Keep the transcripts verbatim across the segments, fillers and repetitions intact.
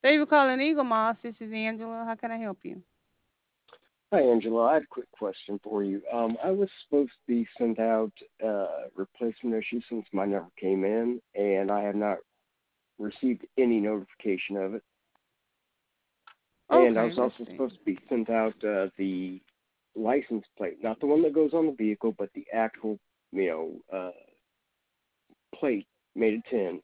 Thank you for calling Eagle Moss. This is Angela. How can I help you? Hi, Angela. I had a quick question for you. Um, I was supposed to be sent out uh, replacement issue since mine never came in, and I have not received any notification of it. And I Okay, was let's also see. supposed to be sent out uh, the license plate, not the one that goes on the vehicle, but the actual, you know, uh, plate made of tin,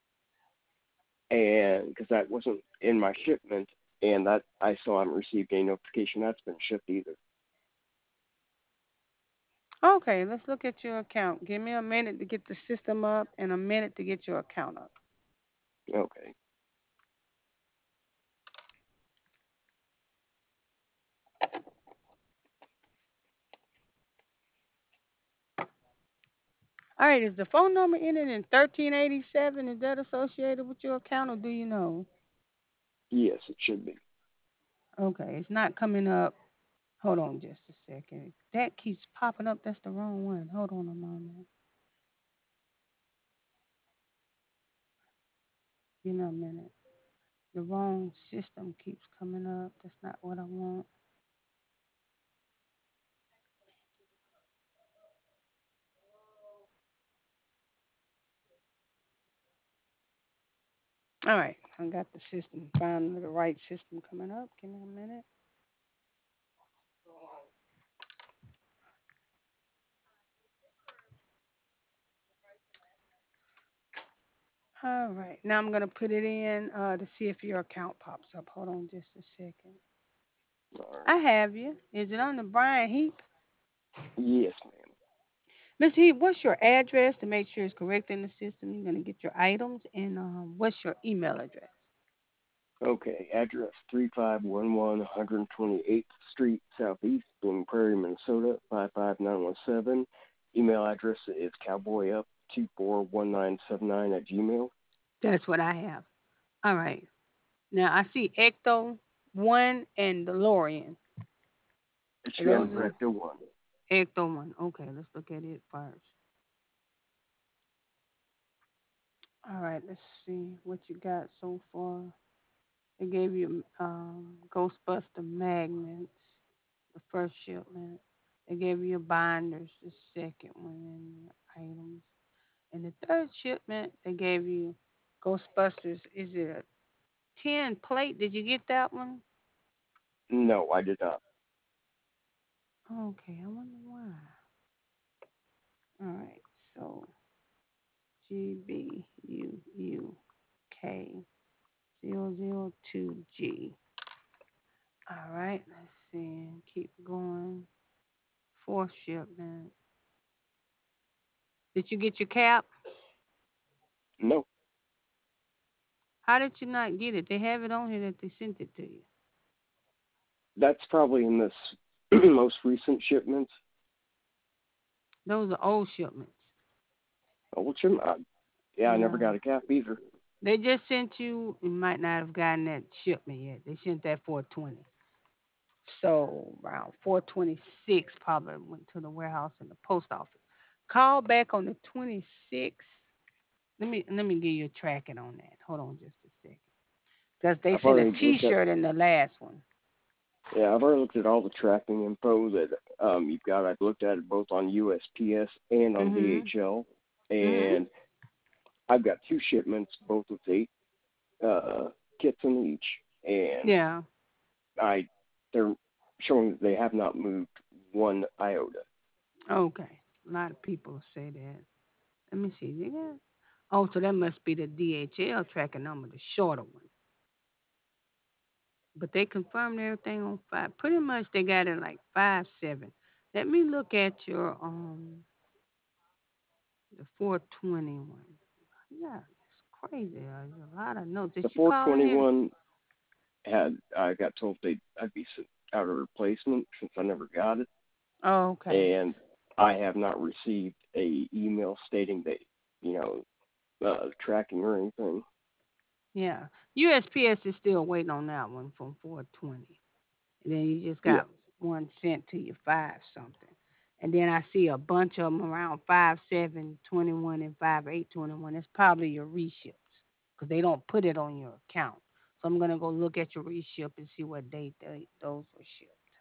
and because that wasn't in my shipment, and that I still haven't received any notification that's been shipped either. Okay, let's look at your account. Give me a minute to get the system up and a minute to get your account up. Okay. All right, is the phone number ending in thirteen eighty-seven? Is that associated with your account or do you know? Yes, it should be. Okay, it's not coming up. Hold on just a second. That keeps popping up. That's the wrong one. Hold on a moment. Give me a minute. The wrong system keeps coming up. That's not what I want. All right, I got the system. Finally, the right system coming up. Give me a minute. All right, now I'm gonna put it in uh, to see if your account pops up. Hold on just a second. All I right. have you. Is it on the Brian Heap? Yes, ma'am. mister Heap, what's your address to make sure it's correct in the system? You're gonna get your items, and um, what's your email address? Okay, address three five one one one hundred twenty-eighth Street Southeast, Blooming Prairie, Minnesota five five nine one seven. Email address is cowboyup two four one nine seven nine at Gmail. That's what I have. All right. Now I see Ecto One and DeLorean. It Are should be on those the are Ecto one. Ecto One. Okay, let's look at it first. All right, let's see what you got so far. They gave you um, Ghostbuster magnets, the first shipment. They gave you binders, the second one, and your items. And the third shipment, they gave you Ghostbusters. Is it a tin plate? Did you get that one? No, I did not. Okay, I wonder why. All right, so G B U U K zero zero two G. All right, let's see. Keep going. Fourth shipment. Did you get your cap? No, How did you not get it? They have it on here that they sent it to you. that's probably in this most recent shipment. Those are old shipments. Oh, which am I? Yeah, I never Yeah. got a cap either. They just sent you, you might not have gotten that shipment yet. They sent that four twenty. So around four twenty-six probably went to the warehouse and the post office. Call back on the twenty-sixth. Let me let me give you a tracking on that. Hold on just a second. Because they I've sent a already looked at T-shirt in the last one. yeah, I've already looked at all the tracking info that um you've got. I've looked at it both on U S P S and on Mhm. D H L, Mhm. and I've got two shipments, both with eight uh, kits in each, and Yeah. I they're showing that they have not moved one iota. Okay. A lot of people say that. Let me see. They got. Oh, so that must be the D H L tracking number, the shorter one. But they confirmed everything on five. Pretty much they got it like five seven. Let me look at your um the four twenty one. Yeah, it's crazy. There's a lot of notes. The Did you call in here? four twenty-one had I got told they I'd be sent out a replacement since I never got it, Oh, okay. and I have not received a email stating that you know uh, tracking or anything. Yeah. U S P S is still waiting on that one from four twenty. And then you just Yeah, got one sent to you five something. And then I see a bunch of them around five seven twenty one and five eight twenty one. It's probably your reships because they don't put it on your account. So I'm gonna go look at your reship and see what date they, those were shipped.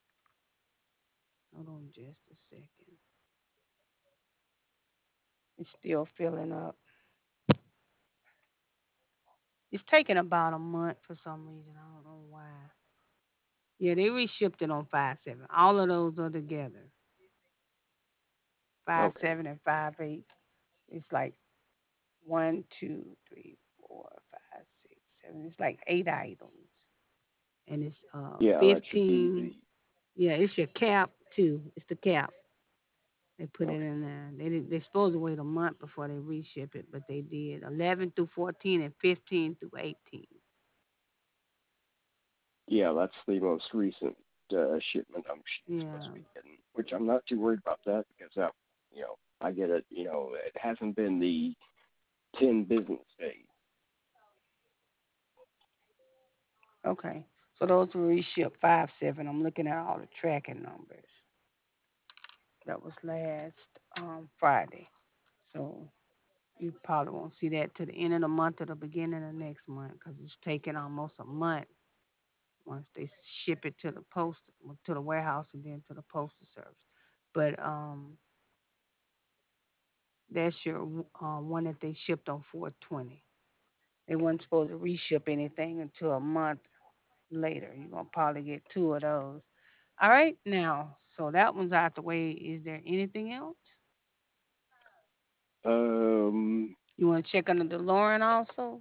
Hold on just a second. It's still filling up. It's taking about a month for some reason. I don't know why. Yeah, they reshipped it on five seven. All of those are together. Five Okay. seven and five eight. It's like one, two, three, four, five, six, seven. It's like eight items. And it's uh Yeah, that should be fifteen. the. Yeah, it's your cap too. It's the cap. They put it Okay. in there. They did, they're supposed to wait a month before they reship it, but they did. eleven through fourteen and fifteen through eighteen. Yeah, that's the most recent uh, shipment I'm supposed Yeah. to be getting, which I'm not too worried about that because that, you know, I get it. You know, it hasn't been the ten business days. Okay. So those were reshipped five seven. I'm looking at all the tracking numbers. That was last um, Friday. So you probably won't see that to the end of the month or the beginning of next month because it's taking almost a month once they ship it to the post to the warehouse and then to the postal service. But um, that's your uh, one that they shipped on four twenty. They weren't supposed to reship anything until a month later. You're gonna probably get two of those. All right, now, so that one's out the way. Is there anything else? Um, You want to check under the DeLorean also?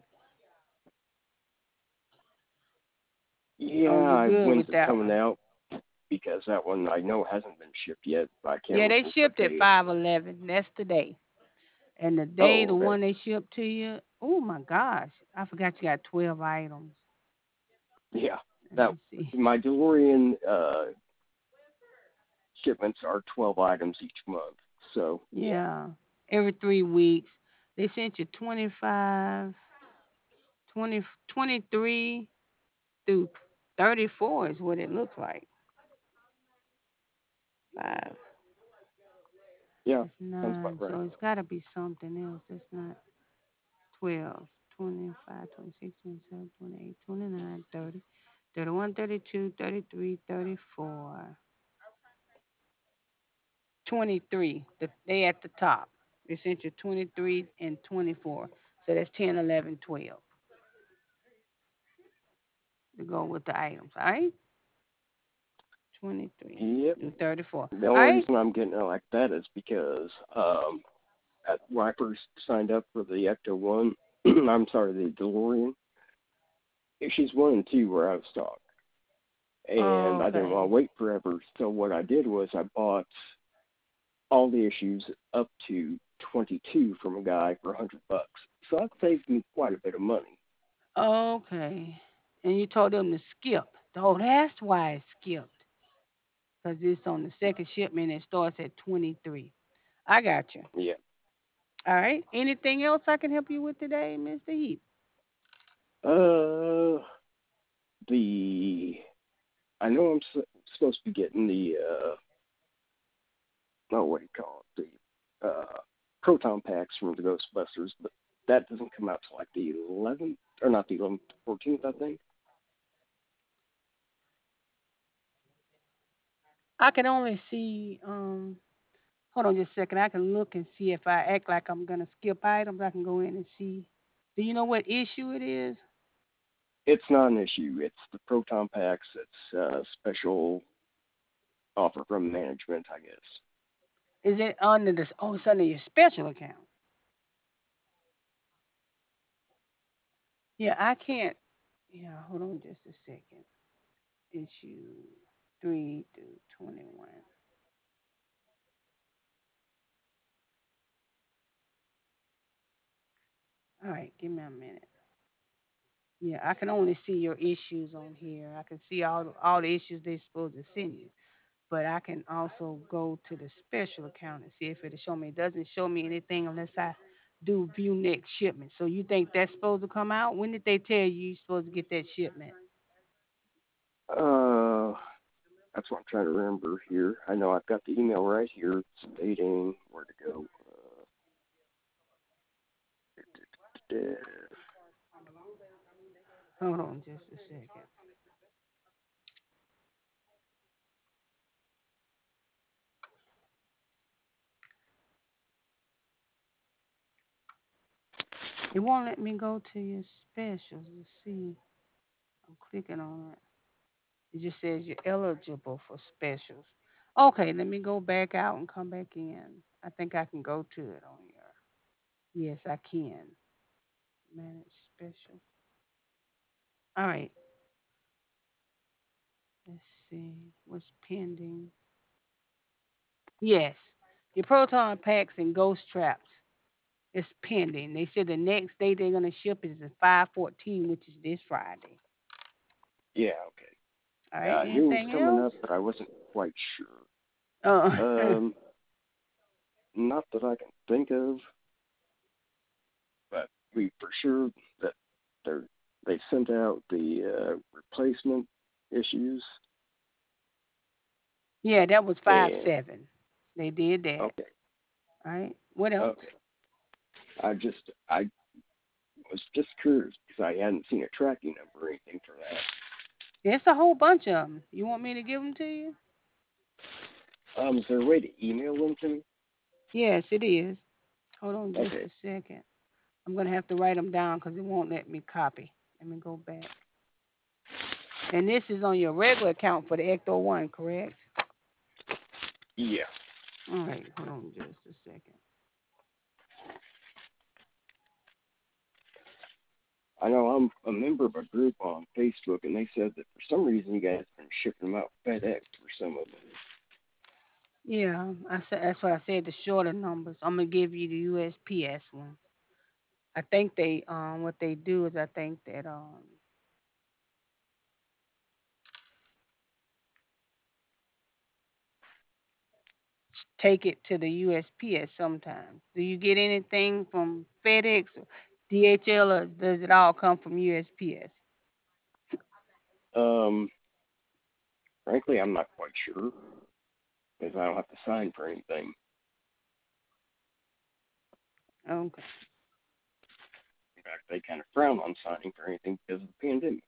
Oh, you're yeah, good when's with it that coming one. out? Because that one I know hasn't been shipped yet. But I can't Yeah, they remember what shipped at day it five is. eleven. That's today. And the day Oh, the okay. one they shipped to you, oh my gosh, I forgot you got twelve items. Yeah, Let that me see. my DeLorean uh, shipments are twelve items each month. So yeah, Yeah, every three weeks. They sent you twenty-five, twenty, twenty-three through thirty-four is what it looks like. Five. yeah, That's sounds about nine. right. So it's got to be something else. That's not twelve, twenty-five, twenty-six, twenty-seven, twenty-eight, twenty-nine, thirty, thirty-one, thirty-two, thirty-three, thirty-four, twenty-three. The, they at the top. They sent you twenty-three and twenty-four. So that's ten, eleven, twelve to go with the items. All right? twenty-three Yep. through thirty-four. The All only right? reason I'm getting it like that is because um, at, when I first signed up for the Ecto One, I'm sorry, the DeLorean, issues one and two were out of stock, and I didn't want Okay. to wait forever. So what I did was I bought all the issues up to twenty-two from a guy for a hundred bucks. So that saved me quite a bit of money. Okay. And you told them to skip. Oh, that's why it skipped. Because it's on the second shipment. It starts at twenty-three. I got you. Yeah. All right. Anything else I can help you with today, mister Heap? Uh, the I know I'm s- supposed to be getting the uh, oh, what do you call it? The uh, proton packs from the Ghostbusters, but that doesn't come out till like the eleventh, or not the eleventh, fourteenth, I think. I can only see, um, hold on just a second. I can look and see if I act like I'm going to skip items. I can go in and see. Do you know what issue it is? It's not an issue. It's the proton packs. It's a special offer from management, I guess. Is it under this? Oh, it's under your special account. Yeah, I can't. Yeah, hold on just a second. Issue three through twenty-one. All right, give me a minute. Yeah, I can only see your issues on here. I can see all all the issues they're supposed to send you, but I can also go to the special account and see if it'll show me. It doesn't show me anything unless I do view next shipment. So you think that's supposed to come out? When did they tell you you're supposed to get that shipment? Uh, that's what I'm trying to remember here. I know I've got the email right here stating where to go. Uh, Hold on just a second. It won't let me go to your specials to see. I'm clicking on it. It just says you're eligible for specials. Okay, let me go back out and come back in. I think I can go to it on here. Yes, I can. Manage special. All right. Let's see what's pending. Yes, your proton packs and ghost traps is pending. They said the next day they're gonna ship is the five fourteen, which is this Friday. Yeah, okay. All Yeah, right. I knew it was Anything coming up, else? but I wasn't quite Uh, sure. Um, not that I can think of, but we for sure that they're they sent out the uh, replacement issues, yeah, that was five and seven. They did that. okay, All right. What else? okay. I just I was just curious because I hadn't seen a tracking number or anything for that. It's a whole bunch of them. You want me to give them to you? Um, is there a way to email them to me? Yes, it is. Hold on just Okay, a second. I'm gonna have to write them down because it won't let me copy. Let me go back. And this is on your regular account for the Ecto One, correct? yeah. All right. Hold on just a second. I know I'm a member of a group on Facebook, and they said that for some reason you guys have been shipping them out FedEx for some of them. Yeah, I said that's what I said. The shorter numbers. I'm gonna give you the U S P S ones. I think they um what they do is I think that um take it to the U S P S sometimes. Do you get anything from FedEx, or D H L, or does it all come from U S P S? Um, frankly, I'm not quite sure because I don't have to sign for anything. Okay. In fact, they kind of frown on signing for anything because of the pandemic.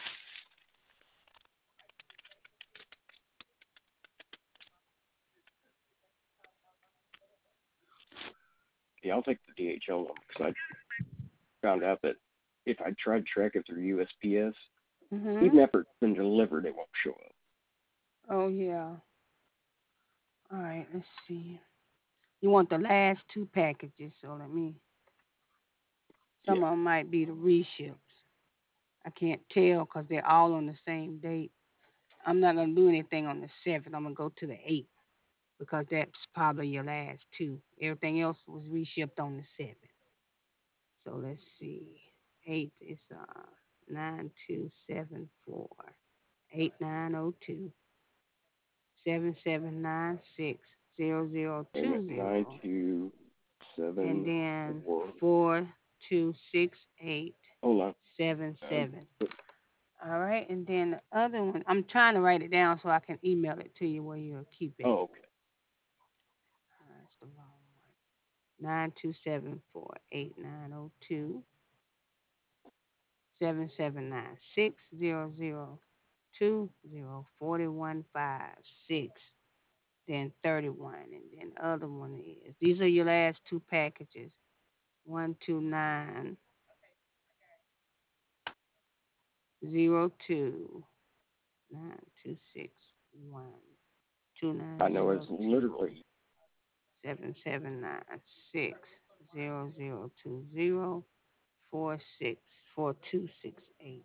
Yeah, I'll take the D H L number because I found out that if I tried to track it through U S P S, Mhm. even after it's been delivered, it won't show up. Oh yeah. All right. Let's see. You want the last two packages, so let me. Yeah. Some of them might be the reships. I can't tell because they're all on the same date. I'm not gonna do anything on the seventh. I'm gonna go to the eighth because that's probably your last two. Everything else was reshipped on the seventh. So let's see. Eight is uh nine two seven four eight nine zero two seven seven nine six zero zero Wait a two minute, nine zero, two and seven then four. four two six eight Hold on. seven Um, seven. All right, and then the other one, I'm trying to write it down so I can email it to you where you'll keep it. oh, okay. Uh, That's the wrong one. Nine two seven four eight nine zero two seven seven nine six zero zero two zero forty one five six. Then thirty one, and then the other one is these are your last two packages. One two nine zero two nine two six one two nine I know zero it's two literally. seven seven nine six zero zero two zero four six four two six eight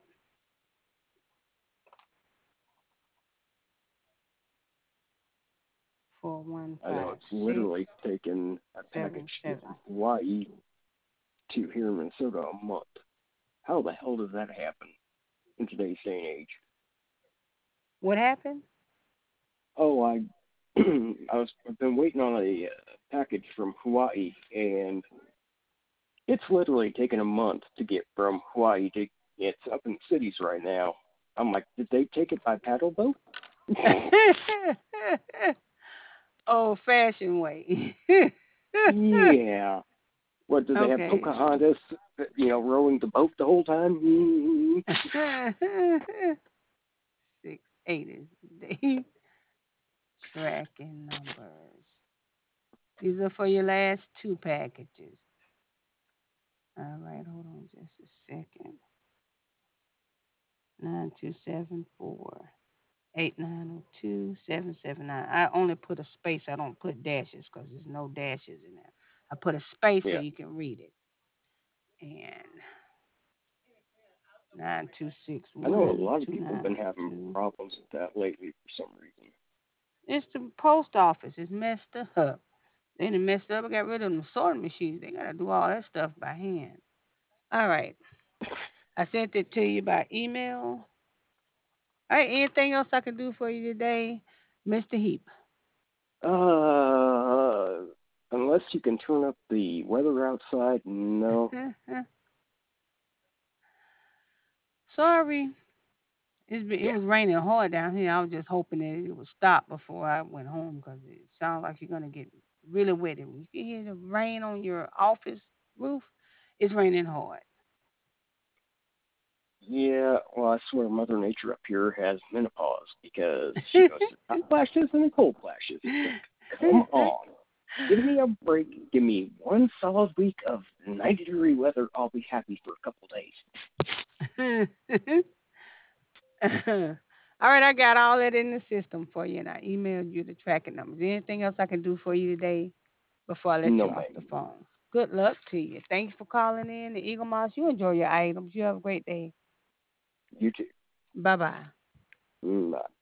four one I know five it's literally six taken a seven package to get seven. from Hawaii to here in Minnesota a month. How the hell does that happen in today's day and age? What happened? Oh, I I was I've been waiting on a uh, package from Hawaii, and it's literally taken a month to get from Hawaii to. It's up in the cities right now. I'm like, did they take it by paddle boat? Old fashioned way. Yeah. What do they have Okay. Pocahontas, you know, rowing the boat the whole time? Mm-hmm. Six eight is the tracking numbers. These are for your last two packages. All right, hold on just a second. Nine two seven four eight nine zero two seven seven nine. I only put a space. I don't put dashes because there's no dashes in there. I put a space so Yeah, you can read it. And nine two six I know a one lot of two people have nine been zero having two. problems with that lately for some reason. It's the post office. It's messed up. They done messed up. I got rid of them sorting machines. They gotta do all that stuff by hand. All right. I sent it to you by email. All right. Anything else I can do for you today, Mister Heap? Uh, unless you can turn up the weather outside, no. Sorry. It's been, it Yeah, was raining hard down here. I was just hoping that it would stop before I went home because it sounds like you're gonna get really wet. When you can hear the rain on your office roof, it's raining hard. yeah. Well, I swear, Mother Nature up here has menopause because she goes through hot flashes and cold flashes. It's like, come on, give me a break. Give me one solid week of ninety degree weather. I'll be happy for a couple days. All right, I got all that in the system for you, and I emailed you the tracking numbers. Anything else I can do for you today before I let No, you off the ma'am. phone? Good luck to you. Thanks for calling in. The Eagle Moss, you enjoy your items. You have a great day. You too. Bye bye. Mm, bye.